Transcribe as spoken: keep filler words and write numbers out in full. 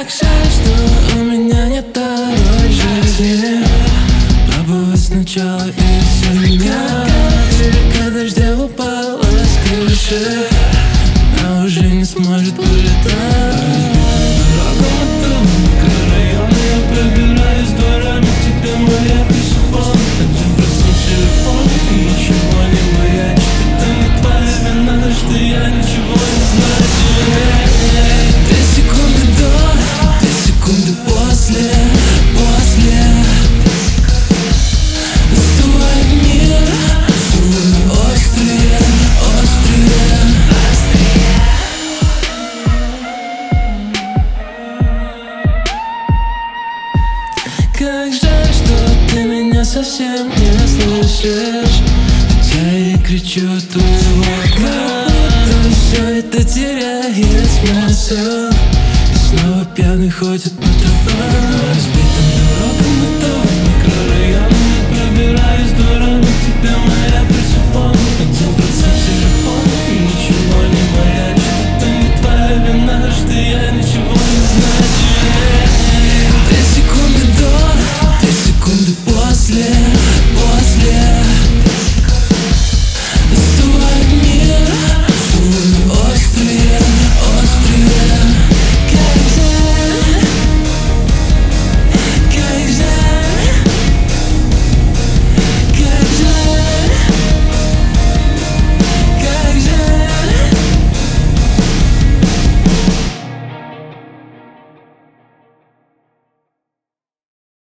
Как жаль, что у меня нет второй жизни. Пробовать сначала и все менять. Река дождя упала с крыши, она уже не сможет улетать. Как жаль, что ты меня совсем не слышишь, хотя я кричу твоего края. Все это теряет смысл, и снова пьяный ходит по тротуару.